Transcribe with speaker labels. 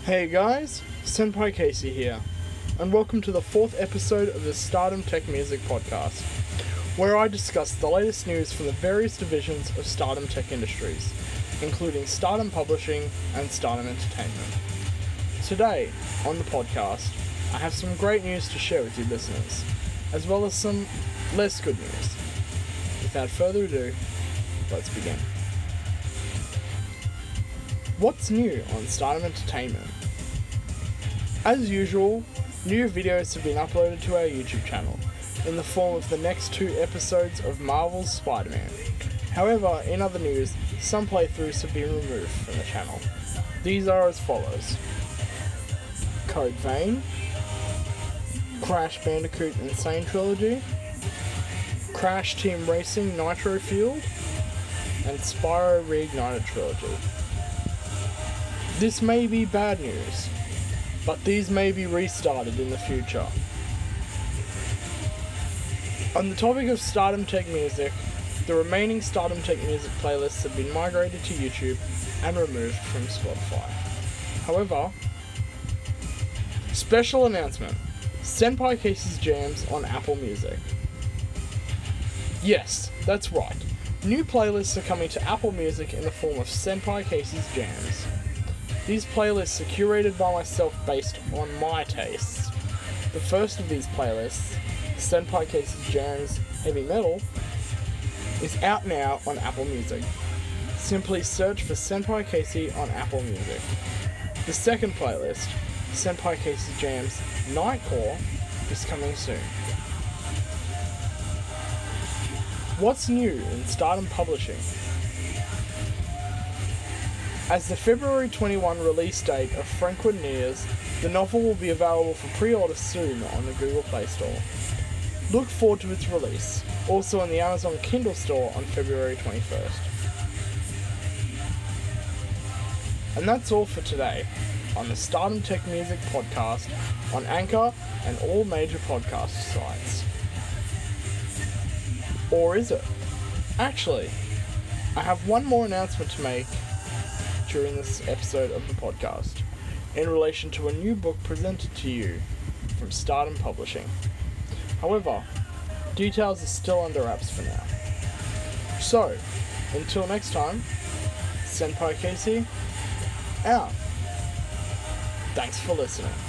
Speaker 1: Hey guys, Senpai Casey here, and welcome to the 4th episode of the Stardom Tech Music Podcast, where I discuss the latest news from the various divisions of Stardom Tech Industries, including Stardom Publishing and Stardom Entertainment. Today, on the podcast, I have some great news to share with you listeners, as well as some less good news. Without further ado, let's begin. What's new on Stardom Entertainment? As usual, new videos have been uploaded to our YouTube channel, in the form of the next 2 episodes of Marvel's Spider-Man. However, in other news, some playthroughs have been removed from the channel. These are as follows: Code Vein, Crash Bandicoot Insane Trilogy, Crash Team Racing Nitro Fueled, and Spyro Reignited Trilogy. This may be bad news, but these may be restarted in the future. On the topic of Stardom Tech Music, the remaining Stardom Tech Music playlists have been migrated to YouTube and removed from Spotify. However, special announcement: Senpai Casey's Jams on Apple Music. Yes, that's right. New playlists are coming to Apple Music in the form of Senpai Casey's Jams. These playlists are curated by myself based on my tastes. The first of these playlists, Senpai Casey's Jams Heavy Metal, is out now on Apple Music. Simply search for Senpai Casey on Apple Music. The second playlist, Senpai Casey's Jams Nightcore, is coming soon. What's new in Stardom Publishing? As the February 21 release date of Franklin nears, the novel will be available for pre-order soon on the Google Play Store. Look forward to its release, also on the Amazon Kindle store on February 21st. And that's all for today on the Stardom Tech Music Podcast on Anchor and all major podcast sites. Or is it? Actually, I have one more announcement to make during this episode of the podcast, in relation to a new book presented to you from Stardom Publishing. However, details are still under wraps for now. So, until next time, Senpai Casey, out. Thanks for listening.